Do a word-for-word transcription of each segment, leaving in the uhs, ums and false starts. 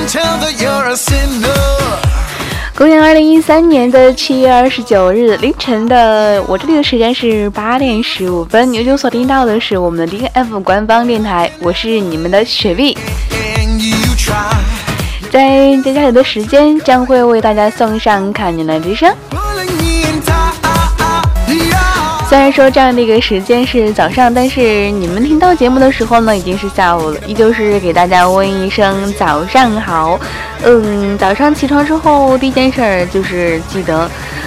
公元二零一三年的七月二十九日凌晨的，我这里的时间是八点十五分。你就所听到的是我们的 D F 官方电台，我是你们的雪碧。在接下来的时间将会为大家送上看见了之声。虽然说这样的一个时间是早上，但是你们听到节目的时候呢，已经是下午了，依旧是给大家问一声早上好。嗯，早上起床之后第一件事儿就是记得，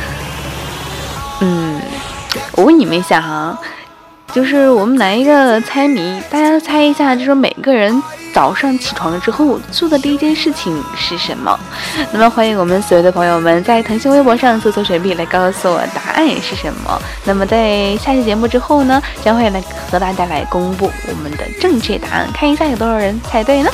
嗯，我问你们一下哈，就是我们来一个猜谜，大家猜一下，就是每个人早上起床了之后做的第一件事情是什么？那么欢迎我们所有的朋友们在腾讯微博上搜索雪碧来告诉我答案是什么。那么在下期节目之后呢，将会来和大家来公布我们的正确答案，看一下有多少人猜对呢？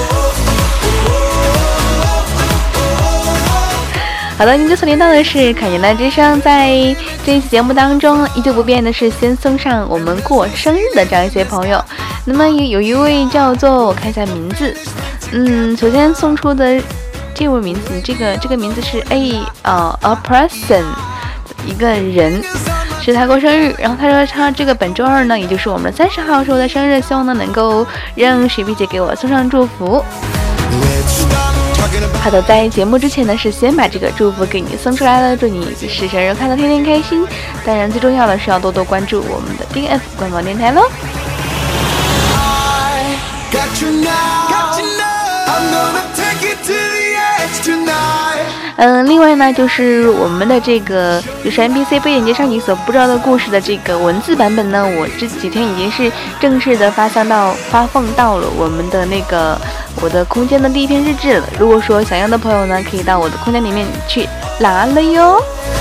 好的，您就所听到的是侃言的之声。在这一期节目当中，依旧不变的是先送上我们过生日的这样一些朋友。那么有一位叫做，我看一下名字，嗯，首先送出的这位名字，这个这个名字是 A 呃 a person， 一个人，是他过生日。然后他说他这个本周二呢，也就是我们的三十号时候的生日，希望呢能够让雪碧姐给我送上祝福。好的，在节目之前呢，是先把这个祝福给你送出来了，祝你是生日快乐，天天开心。当然，最重要的是要多多关注我们的 D F 官方电台喽。嗯，另外呢，就是我们的这个就是 N P C 背景介绍你所不知道的故事的这个文字版本呢，我这几天已经是正式的发送到发放到了我们的那个我的空间的第一篇日志了。如果说想要的朋友呢，可以到我的空间里面去拿了哟。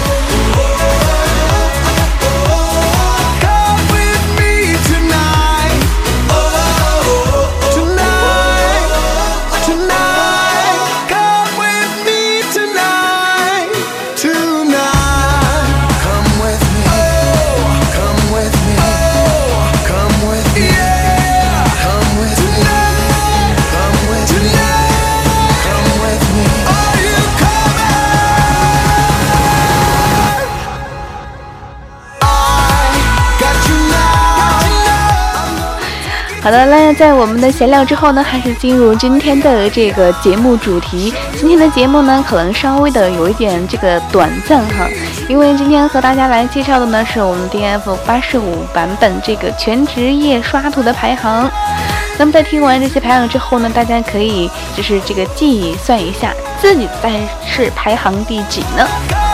好的，那在我们的闲聊之后呢，还是进入今天的这个节目主题。今天的节目呢，可能稍微的有一点这个短暂哈，因为今天和大家来介绍的呢，是我们 D F 八十五版本这个全职业刷图的排行。那么在听完这些排行之后呢，大家可以就是这个计算一下自己在是排行第几呢？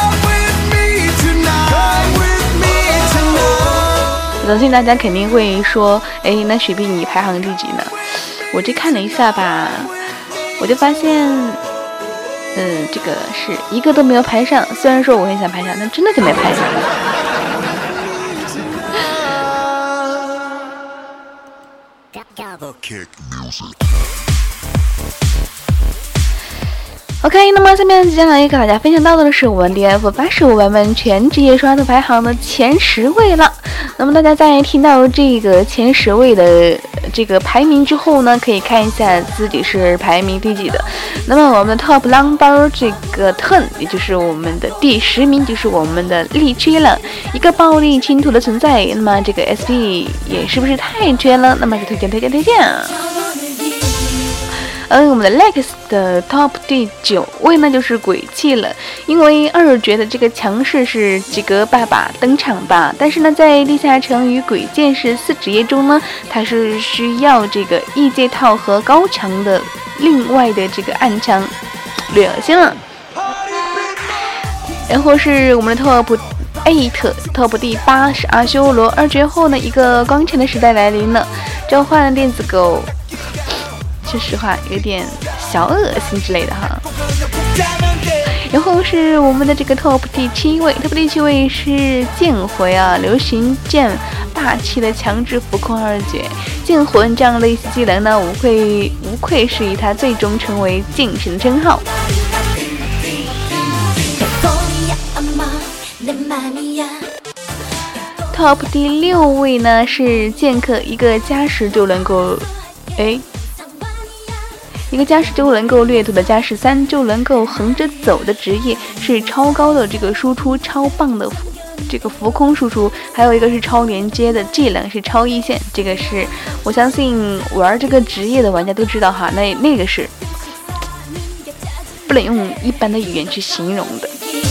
我相信大家肯定会说，哎，那雪碧你排行第几呢？我这看了一下吧，我就发现，嗯，这个是一个都没有排上。虽然说我很想排上，但真的就没排上。OK， 那么下面接下来给大家分享到的是我们 D F 八十五版本全职业刷图排行的前十位了。那么大家在听到这个前十位的这个排名之后呢，可以看一下自己是排名第几的。那么我们的 Top Number 这个 ten， 也就是我们的第十名，就是我们的力缺了，一个暴力倾吐的存在。那么这个 S P 也是不是太缺了？那么是推荐推荐推荐。嗯，我们的 Lex 的 Top 第九位呢就是鬼泣了，因为二觉得这个强势是几个爸爸登场吧，但是呢在地下城与鬼剑士四职业中呢，他是需要这个异界套和高强的另外的这个暗枪，略恶心了。然后是我们的 Top eight Top 第八是阿修罗，二绝后呢一个光前的时代来临了，召唤电子狗。说实话有点小恶心之类的哈。然后是我们的这个 Top 第七位 Top 第七位是剑回啊，流行剑霸气的强制浮空二绝，剑魂这样类似技能呢，无愧无愧是以他最终成为剑神的称号。Top 第六位呢是剑客，一个加时就能够哎一个加时就能够掠夺的加时三就能够横着走的职业，是超高的这个输出，超棒的这个浮空输出，还有一个是超连接的技能，是超一线。这个是我相信玩这个职业的玩家都知道哈，那那个是不能用一般的语言去形容的。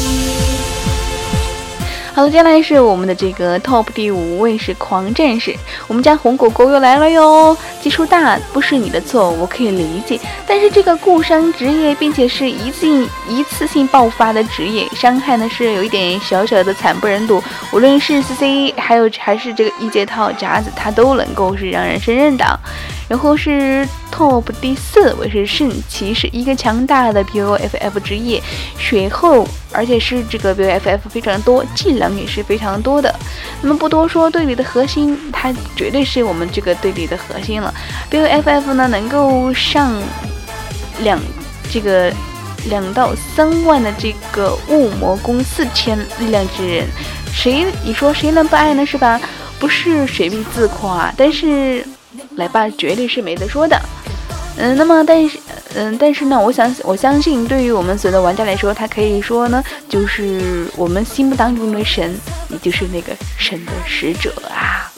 好了，接下来是我们的这个 top 第五位是狂战士，我们家红狗狗又来了哟。基数大不是你的错，我可以理解，但是这个固伤职业，并且是一次性一次性爆发的职业，伤害呢是有一点小小的惨不忍睹。无论是 C C 还有还是这个一阶套夹子，它都能够是让人胜任的。然后是 top 第四位是圣骑士，一个强大的 B O F F 职业，血厚，而且是这个 B O F F 非常多，技能也是非常多的。那么不多说，队里的核心，它绝对是我们这个队里的核心了。B O F F 呢能够上两这个两到三万的这个雾魔宫，四千力量之人，谁你说谁能不爱呢？是吧？不是水币自夸，但是来吧，绝对是没得说的。嗯，那么但是嗯，但是呢，我想我相信，对于我们所有的玩家来说，他可以说呢，就是我们心目当中的神，也就是那个神的使者啊。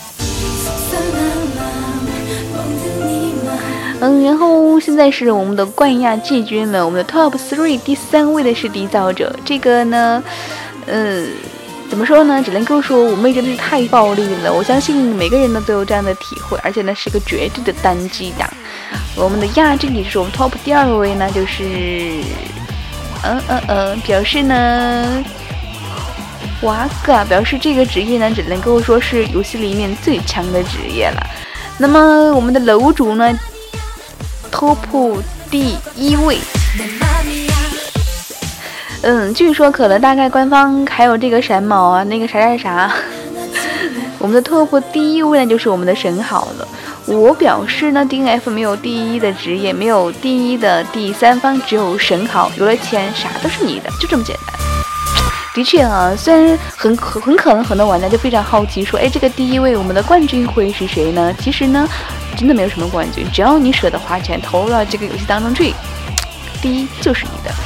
嗯，然后现在是我们的冠亚季军了，我们的 top three 第三位的是缔造者，这个呢，呃。怎么说呢？只能够说我妹真的是太暴力了。我相信每个人呢都有这样的体会，而且呢是个绝对的单机党。我们的亚军也是我们 top 第二位呢，就是嗯嗯嗯，表示呢，哇嘎，表示这个职业呢只能够说是游戏里面最强的职业了。那么我们的楼主呢 ，top 第一位。嗯，据说可能大概官方还有这个闪毛啊，那个啥啥啥，我们的 top 第一位呢就是我们的神好了。我表示呢 ，D N F 没有第一的职业，没有第一的第三方，只有神好，有了钱啥都是你的，就这么简单。的确啊，虽然很很可能很多玩家就非常好奇说，哎，这个第一位我们的冠军会是谁呢？其实呢，真的没有什么冠军，只要你舍得花钱投入到这个游戏当中去，第一就是你的。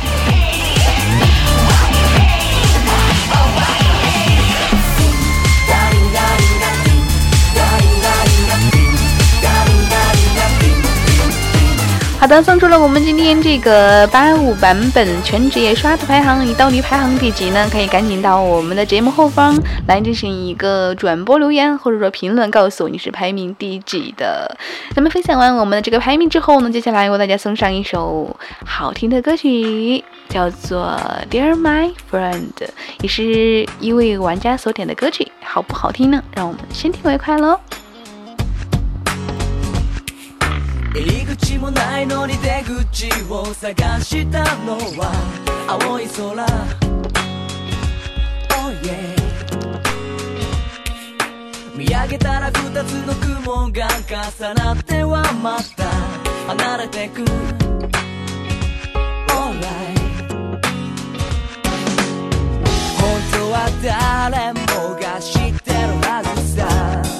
好的，送出了我们今天这个八五版本全职业刷子排行，你到底排行第几呢？可以赶紧到我们的节目后方来进行一个转播留言，或者说评论，告诉我你是排名第几的。咱们分享完我们的这个排名之后呢，接下来为大家送上一首好听的歌曲，叫做 Dear My Friend， 也是一位玩家所点的歌曲，好不好听呢？让我们先听为快喽。 入り口もないのに出口を探したのは青い空 Oh yeah 見上げたら二つの雲が重なってはまた離れてく Alright 本当は誰もが知ってるはずさ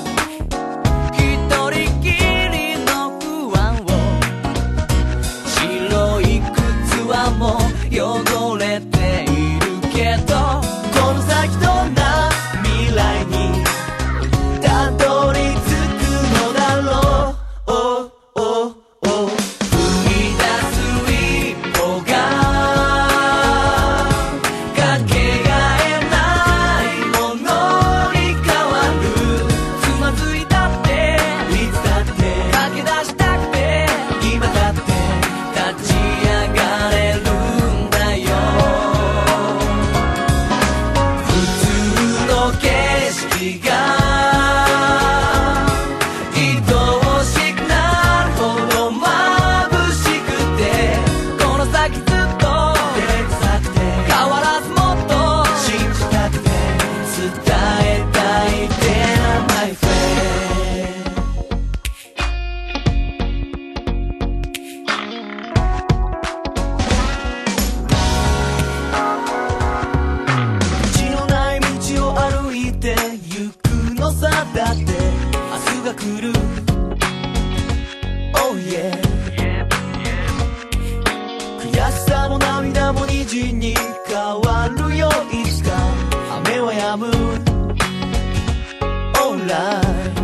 もう汚れているけどこの先どんな未来にたどり着くのだろう、oh, oh, oh 踏み出す一歩がかけがえないものに変わるつまずいたっていつだって駆け出したくて今だって立ち上がれる来る Oh yeah 虹に変わるよいつか雨は止む Alright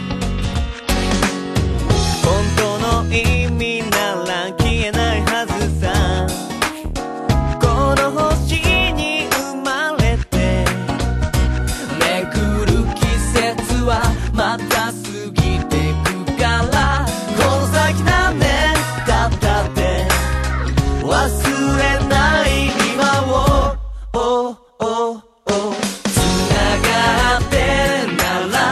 本当の意味なら消えないはずさこの星に生まれてめくる季節はまた過ぎてくからこの先何年経ったって忘れない今を、oh, oh, oh つながってなら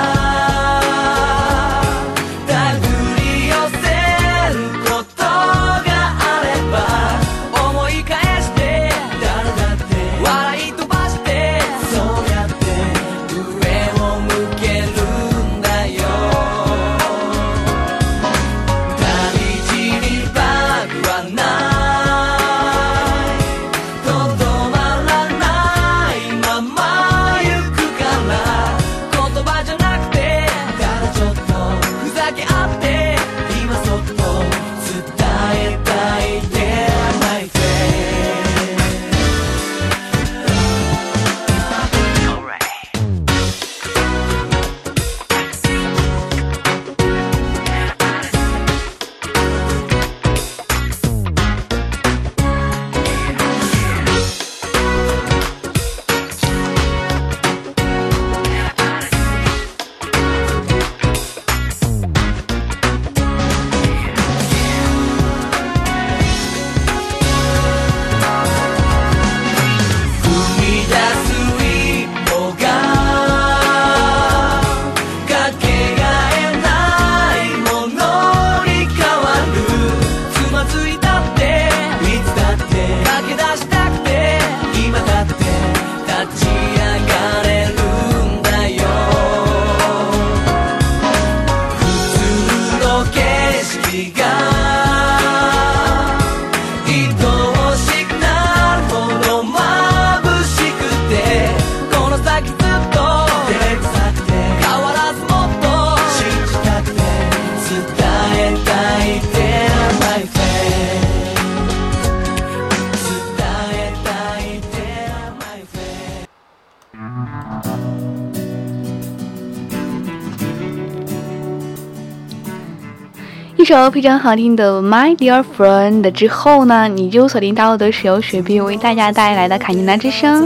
手繰り寄せることがあれば思い返して誰だって笑い飛ばしてそうやって上を向けるんだよ旅路にバグはないとどまらないまま行くから言葉じゃなくてただちょっとふざけ合って今そっと伝えたい Dear my friend Alright 踏み出す一歩がかけがえないものに変わるつまずいたっていつだって駆け出したくて今だって立ち上がれるんだよ普通の景色が愛おしくなるほど眩しくてこの先ずっと照れくさくて変わらずもっと信じたくて伝えたい Dear my friend 伝えたい Dear my friend 一首非常好听的 My Dear Friend 之后呢，你就锁定到的是由雪碧为大家带来的卡尼娜之声。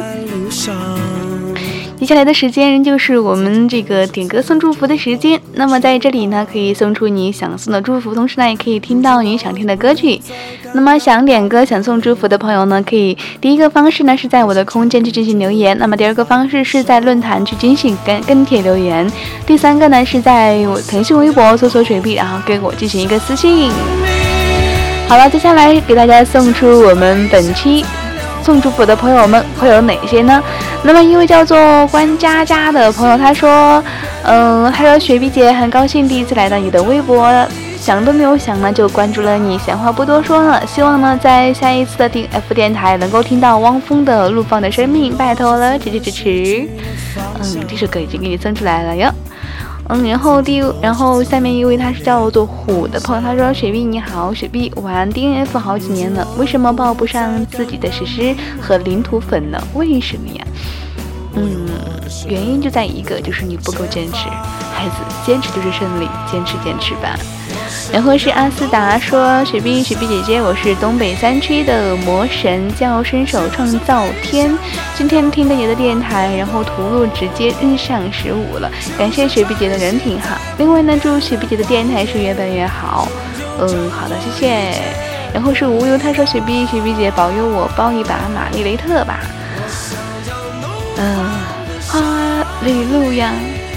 接下来的时间仍旧是我们这个点歌送祝福的时间。那么在这里呢，可以送出你想送的祝福，同时呢，也可以听到你想听的歌曲。那么想点歌、想送祝福的朋友呢，可以第一个方式呢是在我的空间去进行留言，那么第二个方式是在论坛去进行跟跟帖留言，第三个呢是在我腾讯微博搜索水币，然后给我进行一个私信。好了，接下来给大家送出我们本期送祝福的朋友们会有哪些呢？那么一位叫做关佳佳的朋友，他说嗯，他说雪碧姐很高兴第一次来到你的微博，想都没有想呢就关注了你，闲话不多说了，希望呢在下一次的 D F 电台能够听到汪峰的陆放的生命，拜托了，支持支持。嗯，这首歌已经给你送出来了哟。嗯，然后第然后下面一位他是叫做虎的朋友，他说雪碧你好，雪碧玩 D N F 好几年了，为什么报不上自己的史诗和领土粉呢？为什么呀？嗯，原因就在一个，就是你不够坚持。孩子，坚持就是胜利，坚持坚持吧。然后是阿斯达说，雪碧雪碧姐姐，我是东北三区的魔神，叫伸手创造天。今天听了你的电台，然后图录直接日上十五了，感谢雪碧姐的人品哈。另外呢，祝雪碧姐的电台是越办越好。嗯，好的，谢谢。然后是无忧，他说雪碧雪碧姐保佑我包一把玛丽雷特吧。嗯，哈利路亚。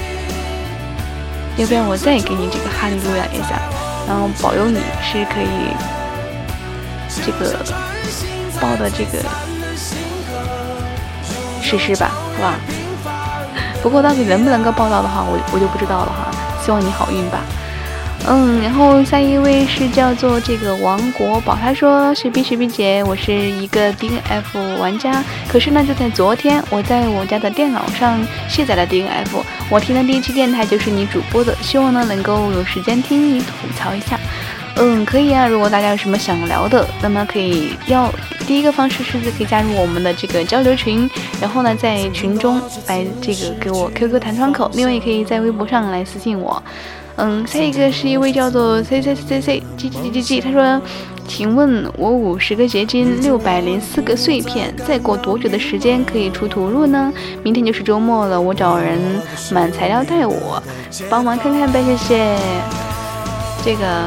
要不然我再给你这个哈利路亚一下，然后保佑你是可以这个报的这个实施吧，好吧？不过到底能不能够报到的话，我我就不知道了哈。希望你好运吧。嗯，然后下一位是叫做这个王国宝，他说雪碧雪碧姐，我是一个 D N F 玩家，可是呢就在昨天，我在我家的电脑上卸载了 D N F， 我听的第一期电台就是你主播的，希望呢能够有时间听你吐槽一下。 嗯，可以啊。如果大家有什么想聊的，那么可以要第一个方式是可以加入我们的这个交流群，然后呢，在群中来这个给我 Q Q 弹窗口，另外也可以在微博上来私信我。嗯，下一个是一位叫做 C C C C G G G G， 他说，请问我五十个结晶，六百零四个碎片，再过多久的时间可以出图录呢？明天就是周末了，我找人买材料带我，帮忙看看呗，谢谢。这个。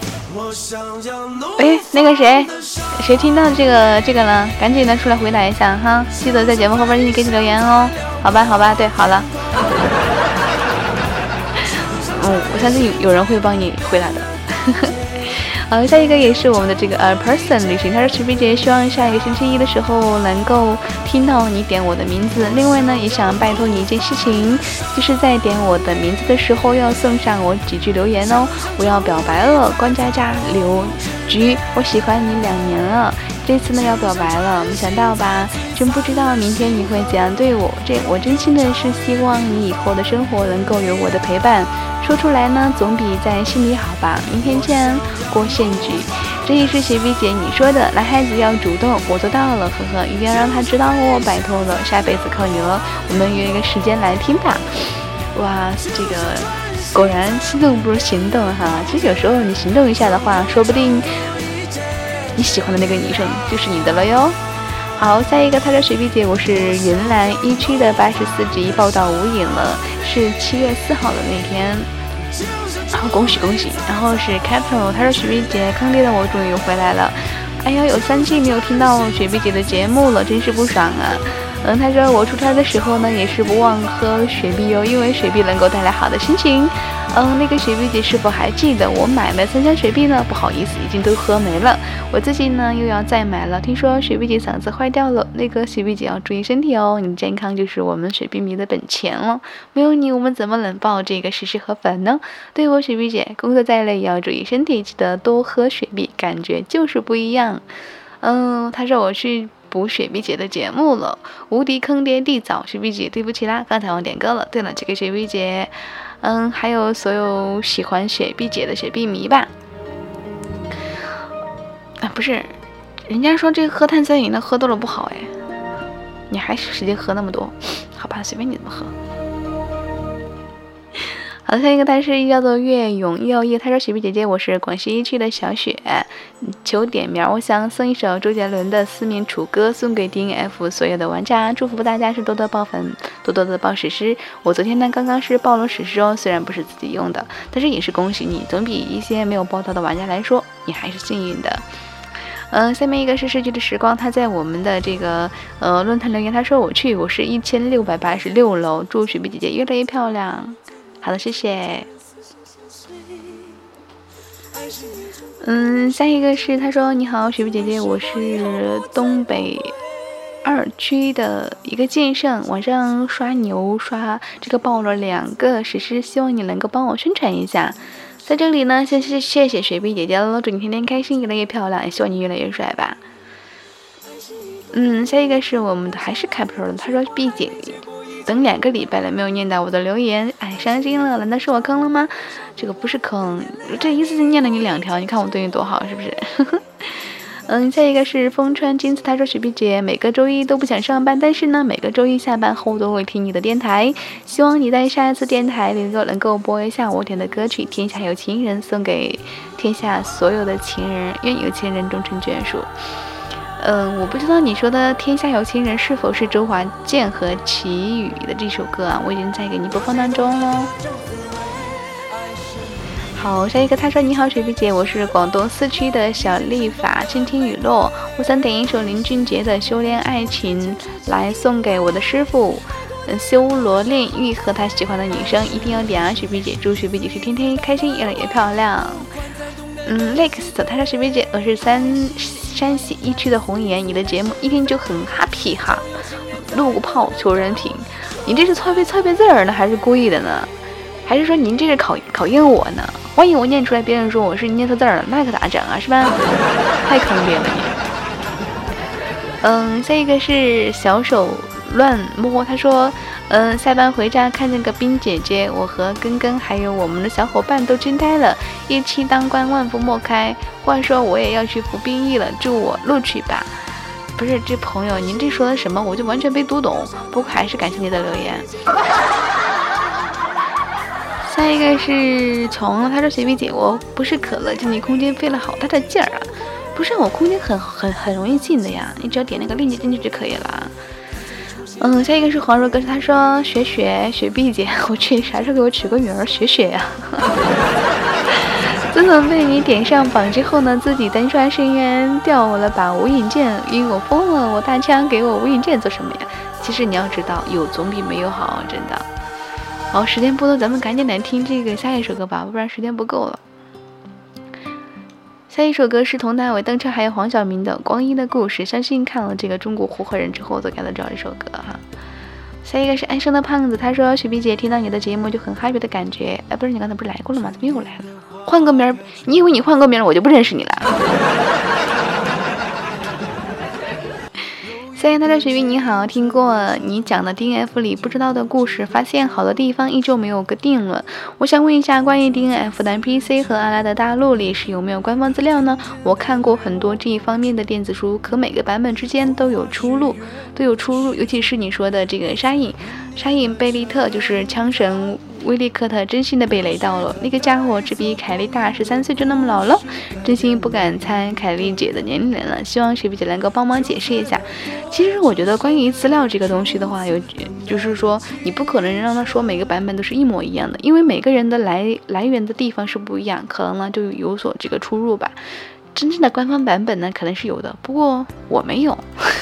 哎，那个谁，谁听到这个这个了？赶紧的出来回答一下哈！记得在节目后边给你留言哦。好吧，好吧，对，好了。嗯，我相信有有人会帮你回答的。呃，下一个也是我们的这个呃 person 旅行，他说徐碧姐希望下一个星期一的时候能够听到你点我的名字。另外呢，也想拜托你一件事情，就是在点我的名字的时候要送上我几句留言哦。我要表白了，关佳佳刘菊，我喜欢你两年了，这次呢要表白了，没想到吧？真不知道明天你会怎样对我。这我真心的是希望你以后的生活能够有我的陪伴。说出来呢，总比在心里好吧。明天见，郭献菊。这也是雪碧姐你说的，男孩子要主动，我做到了，呵呵，一定要让他知道哦，拜托了，下辈子靠你了。我们约一个时间来听吧。哇，这个果然心动不如行动哈。其实有时候你行动一下的话，说不定你喜欢的那个女生就是你的了哟。好，下一个他说雪碧姐，我是云南一区的八十四级报道无影了，是七月四号的那天。然后恭喜恭喜，然后是 Capital， 他说雪碧姐坑爹的我终于回来了，哎呀，有三期没有听到雪碧姐的节目了，真是不爽啊。嗯，他说我出差的时候呢，也是不忘喝雪碧哟，因为雪碧能够带来好的心情。嗯，那个雪碧姐是否还记得我买了三箱雪碧呢？不好意思，已经都喝没了。我自己呢又要再买了。听说雪碧姐嗓子坏掉了，那个雪碧姐要注意身体哦，你健康就是我们雪碧迷的本钱了。没有你，我们怎么能报这个时时河粉呢？对我雪碧姐，工作再累也要注意身体，记得多喝雪碧，感觉就是不一样。嗯，他说我去补雪碧姐的节目了，无敌坑爹地早，雪碧姐对不起啦，刚才忘点歌了。对了，这个雪碧姐，嗯，还有所有喜欢雪碧姐的雪碧迷吧。啊，不是，人家说这个喝碳酸饮料喝多了不好哎，你还是使劲喝那么多，好吧，随便你怎么喝。好，下一个他是叫做岳永耀夜，他说雪碧姐姐，我是广西一区的小雪，求点名，我想送一首周杰伦的《四面楚歌》送给 D N F 所有的玩家，祝福大家是多多爆粉，多多的爆史诗。我昨天呢刚刚是爆了史诗哦，虽然不是自己用的，但是也是恭喜你，总比一些没有爆到的玩家来说，你还是幸运的。嗯、呃，下面一个是逝去的时光，他在我们的这个呃论坛留言，他说我去，我是一千六百八十六楼，祝雪碧姐姐越来越漂亮。好的，谢谢。嗯，下一个是他说你好，雪碧姐姐，我是东北二区的一个剑圣，晚上刷牛刷这个爆了两个史诗，希望你能够帮我宣传一下。在这里呢，先谢谢谢雪碧姐姐了，祝你天天开心，越来越漂亮，也希望你越来越帅吧。嗯，下一个是我们的还是 Capital 的，他说碧姐等两个礼拜了没有念到我的留言，哎，伤心了，难道是我坑了吗？这个不是坑，这一次性念了你两条，你看我对你多好，是不是？嗯，下一个是风川金子，他说雪碧姐每个周一都不想上班，但是呢每个周一下班后都会听你的电台，希望你在下一次电台里头能够播一下我点的歌曲《天下有情人》，送给天下所有的情人，愿有情人终成眷属。嗯，我不知道你说的《天下有情人》是否是周华健和齐豫的这首歌啊？我已经在给你播放当中了。好，下一个他说你好雪碧姐，我是广东四区的小立法，倾听雨落，我想点一首林俊杰的《修炼爱情》来送给我的师傅嗯，修罗炼狱和他喜欢的女生，一定要点啊！雪碧姐，祝雪碧姐是天天开心，越来越漂亮。嗯 ，Lex 他说雪碧姐，我是三山西一区的红颜，你的节目一听就很 happy 哈，陆炮求人品，你这是错别错别字儿呢，还是故意的呢？还是说您这是考考验我呢？万一我念出来，别人说我是念错字了，那可咋整啊？是吧？太坑爹了你！嗯，下一个是小手乱摸，他说， 嗯、呃，下班回家看见个冰姐姐，我和根根还有我们的小伙伴都惊呆了。一期当官，万福莫开。话说我也要去服兵役了，祝我录取吧。不是这朋友，您这说的什么？我就完全没读懂。不过还是感谢你的留言。下一个是穷，他说雪碧姐，我不是渴了，进你空间费了好大的劲儿啊！不是，我空间很很很容易进的呀，你只要点那个链接进去就可以了。嗯，下一个是黄若哥，他说雪雪雪碧姐，我去，啥时候给我取个女儿雪雪呀？自从被你点上榜之后呢，自己单刷深渊掉了把无影剑，因为我疯了，我大枪给我无影剑做什么呀？其实你要知道，有总比没有好，真的。好，时间不多，咱们赶紧来听这个下一首歌吧，不然时间不够了。下一首歌是佟大为、邓超还有黄晓明的《光阴的故事》，相信看了这个《中国糊河人》之后都该都知道这首歌哈。下一个是安生的胖子，他说雪碧姐听到你的节目就很 happy 的感觉。哎，不是你刚才不是来过了吗？怎么又来了？换个名儿，你以为你换个名儿我就不认识你了？下一个他说雪碧你好，听过你讲的 D N F 里不知道的故事，发现好的地方依旧没有个定论。我想问一下，关于 D N F 的 N P C 和阿拉的大陆里是有没有官方资料呢？我看过很多这一方面的电子书，可每个版本之间都有出入，都有出入。尤其是你说的这个沙隐，沙隐贝利特就是枪神威利克特，真心的被雷到了。那个家伙只比凯莉大十三岁就那么老了，真心不敢猜凯莉姐的年龄了。希望雪碧姐能够帮忙解释一下。其实我觉得关于资料这个东西的话，有就是说你不可能让他说每个版本都是一模一样的，因为每个人的来来源的地方是不一样，可能呢就有所这个出入吧。真正的官方版本呢可能是有的，不过我没有。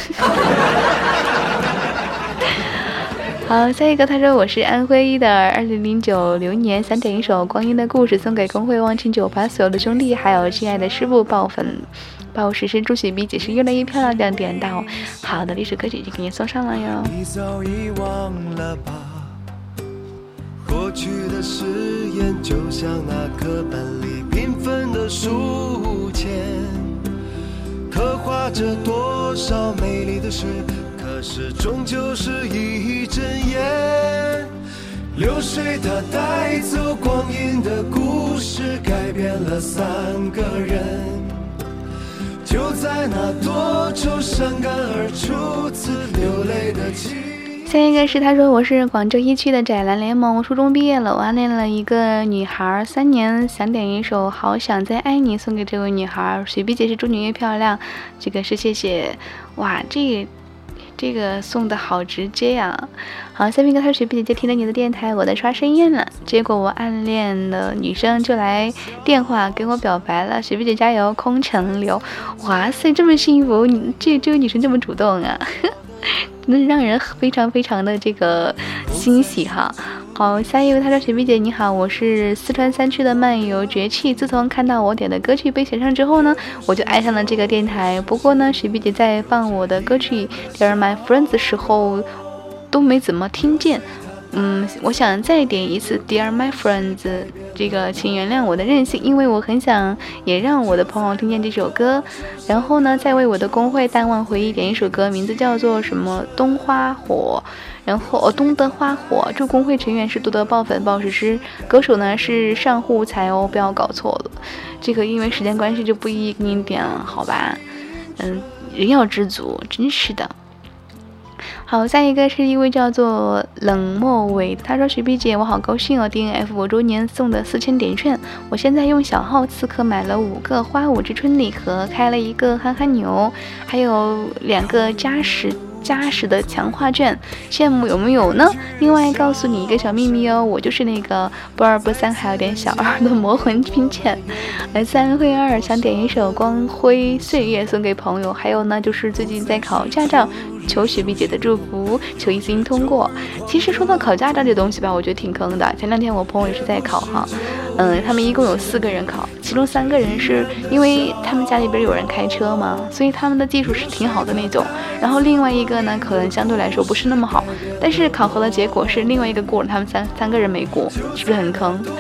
好，下一个他说我是安徽的二零零九流年，想点一首《光阴的故事》送给公会忘情酒吧所有的兄弟，还有亲爱的师傅爆粉爆实时祝雪碧姐是越来越漂亮，这样点到好的历史歌曲已经给你送上了哟。 你早已忘了吧，过去的誓言就像那课本里缤纷的书签，刻画着多少美丽的诗，可是终究是一阵烟。流水它带走光阴的故事，改变了三个人，就在那多愁善感而初次流泪的记忆。 下一个是他说我是广州一区的窄蓝联盟，初中毕业了，我暗恋了一个女孩三年，想点一首好想再爱你送给这位女孩。雪碧姐是祝你越漂亮，这个是谢谢。哇，这个这个送的好直接呀。好，下面跟他说雪碧姐姐听了你的电台，我在刷深夜了，结果我暗恋的女生就来电话给我表白了，雪碧姐加油，空城流。哇塞，这么幸福，你这这个女生这么主动啊。真让人非常非常的这个欣喜哈。好，下一位他说雪碧姐你好，我是四川三区的漫游崛起，自从看到我点的歌曲被选上之后呢，我就爱上了这个电台。不过呢，雪碧姐在放我的歌曲 Dear My Friends 的时候都没怎么听见。嗯，我想再点一次 Dear My Friends， 这个请原谅我的任性，因为我很想也让我的朋友听见这首歌。然后呢，再为我的公会淡忘回忆点一首歌，名字叫做什么冬花火，然后哦东的花火。祝公会成员是多多爆粉爆实施，歌手呢是上户才哦，不要搞错了。这个因为时间关系就不一一给你点了，好吧？嗯，人要知足，真是的。好，下一个是一位叫做冷漠伟，他说雪碧姐我好高兴哦 D N F 五周年送的四千点券，我现在用小号刺客买了五个花舞之春礼盒，开了一个憨憨牛，还有两个加时加时的强化券，羡慕有没有呢？另外告诉你一个小秘密哦，我就是那个不二不三还有点小二的魔魂拼券。来自安徽二，想点一首光辉岁月送给朋友，还有呢就是最近在考驾照，求雪碧姐的祝福，求一次性通过。其实说到考驾照这东西吧，我觉得挺坑的。前两天我朋友也是在考哈，嗯，他们一共有四个人考，其中三个人是因为他们家里边有人开车嘛，所以他们的技术是挺好的那种。然后另外一个呢，可能相对来说不是那么好，但是考核的结果是另外一个过了，他们三三个人没过，是不是很坑？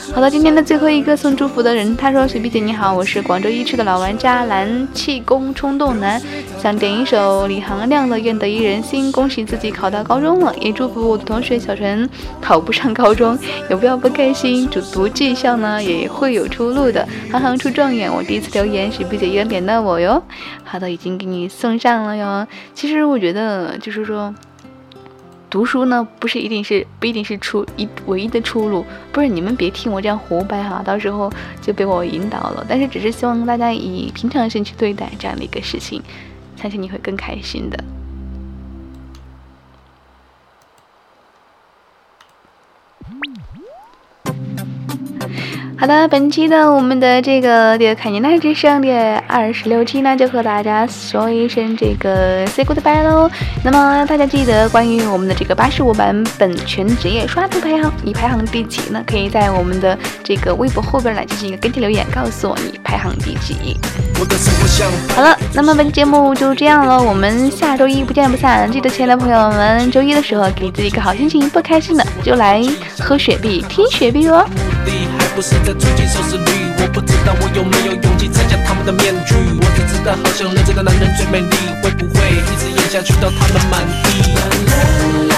好的，今天的最后一个送祝福的人，他说：“雪碧姐你好，我是广州一区的老玩家蓝气功冲动男，想点一首李行亮的《愿得一人心》，恭喜自己考到高中了，也祝福我的同学小陈考不上高中，有不要不开心，主读技校呢也会有出路的，行行出状元。我第一次留言，雪碧姐也点到我哟。好的，已经给你送上了哟。其实我觉得就是说。”读书呢，不是一定是不一定是出一唯一的出路，不是你们别听我这样胡掰哈，到时候就被我引导了。但是只是希望大家以平常心去对待这样的一个事情，相信你会更开心的。好的，本期的我们的这个这个凯尼娜之声的二十六期呢，就和大家说一声这个 say goodbye 喽。那么大家记得关于我们的这个八十五版本全职业刷图排行，你排行第几呢？可以在我们的这个微博后边来进行一个跟帖留言，告诉我你排行第几。好了，那么本节目就这样了，我们下周一不见不散。记得亲爱的朋友们，周一的时候给自己一个好心情，不开心的就来喝雪碧，听雪碧哦。 不是在促进收视率，我不知道我有没有勇气拆下他们的面具，我只知道好像认真的男人最美丽，会不会一直演下去到他们满意？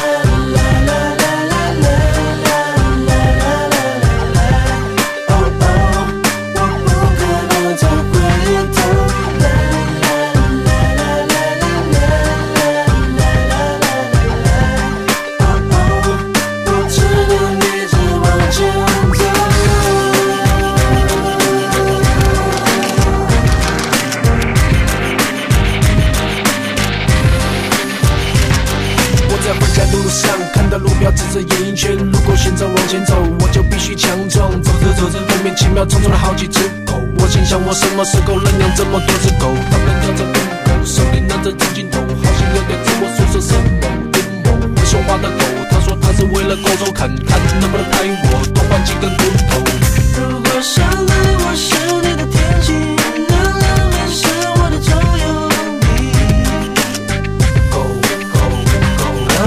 指着演艺圈，如果选择往前走，我就必须强壮。走着走着，后面奇妙冲出了好几只狗。我心想，我什么时候能养这么多只狗？他们叼着布狗，手里拿着金镜头，好像有点自我说说什么阴谋。会说话的狗，他说他是为了狗手看看能不能拍我，多换几根骨头。如果相爱我是你的天气，能让你是我的周游你。狗狗狗。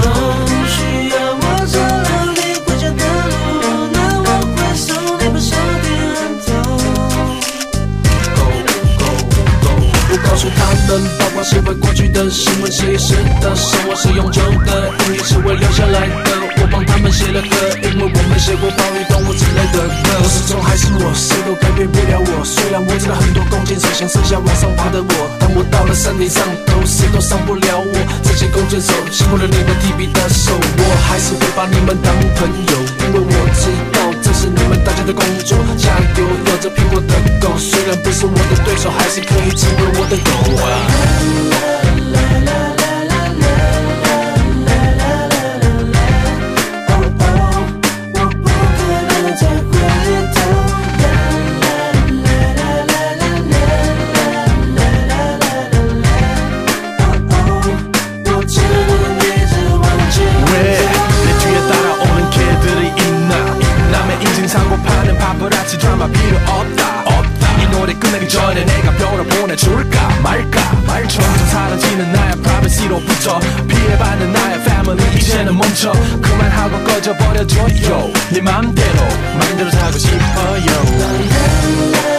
告诉他们，八卦是为过去的新闻，写实的生活是永久的，音乐是会留下来的。我帮他们写了歌，因为我们写过暴力动物之类的歌。我始终还是我，谁都改变不了我。虽然我知道很多弓箭手想剩下往上爬的我，但我到了山顶上头，谁都伤不了我。这些弓箭手辛苦了你们提笔的手，我还是会把你们当朋友，因为我知道这是你们大家的工作。加油，咬着苹果的狗，虽然不是我的对手，还是可以成为我的狗啊。줄까 말까 점점 사라지는 나의 privacy로부터 피해받는 나의 family 이제는 멈춰 그만하고 꺼져버려줘요 네 맘대로 맘대로 살고 싶어요